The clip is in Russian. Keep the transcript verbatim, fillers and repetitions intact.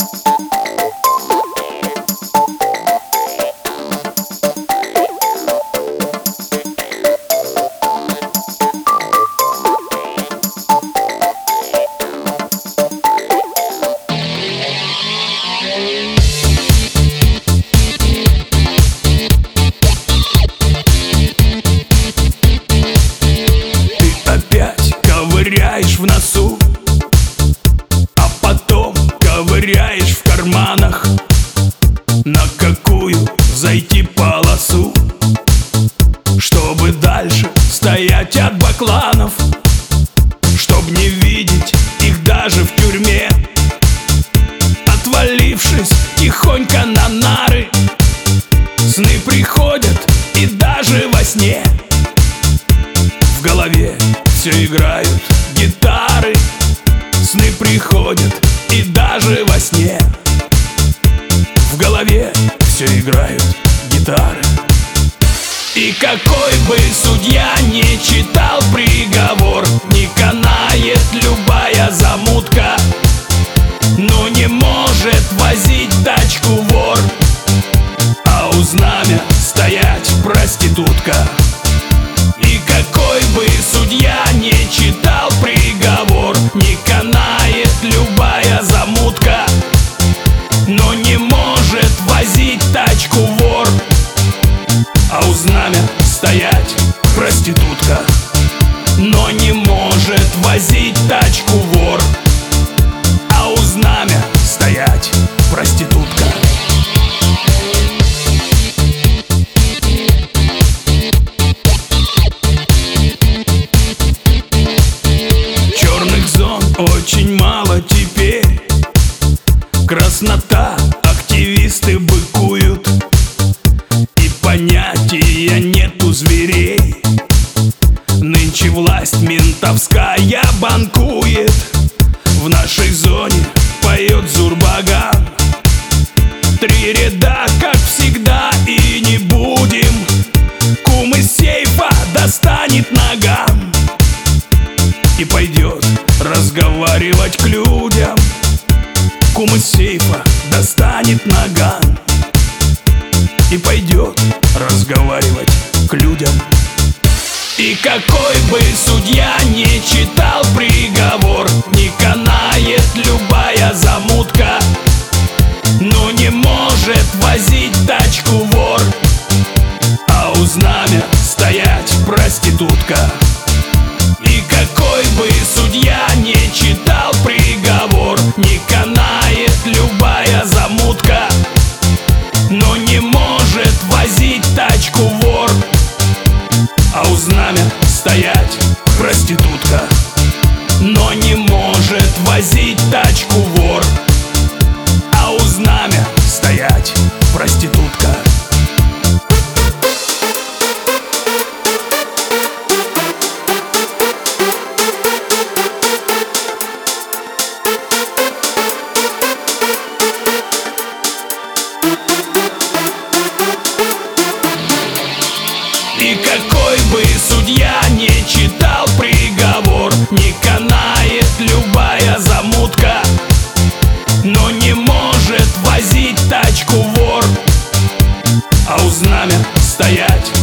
Ковыряешь в носу, а потом ковыряешь в карманах. На какую зайти полосу, чтобы дальше стоять от бакланов, чтоб не видеть их даже в тюрьме. Отвалившись тихонько на нары, сны приходят и даже во сне. В голове все играют гитары, сны приходят и даже во сне. В голове все играют гитары. И какой бы судья не читал приговор, не канает любая замутка, но не может возить тачку вор, а у знамя стоять проститутка. И какой бы судья не читал приговор, не канает любая замутка, но не может возить тачку вор, а у знамя стоять проститутка. Но не может возить тачку вор, а у знамя стоять проститутка. Очень мало теперь, краснота, активисты быкуют, и понятия нету зверей. Нынче власть ментовская банкует, в нашей зоне поет Зурбаган. Три ряда, как всегда, и не будем, кум из сейфа достанет наган и пойдет разговаривать к людям. Кум из сейфа достанет наган и пойдет разговаривать к людям. И какой бы судья не читал приговор, не канает любая замутка, но не может возить тачку вор, а у знамя стоять проститутка. И какой бы судья не читал приговор, не канает любая замутка, но не может возить тачку вор, а у знамя стоять проститутка. Но не может возить тачку вор, а у знамя стоять проститутка. И какой бы судья не читал приговор, не канает любая замутка, но не может возить тачку вор, а у знамя стоять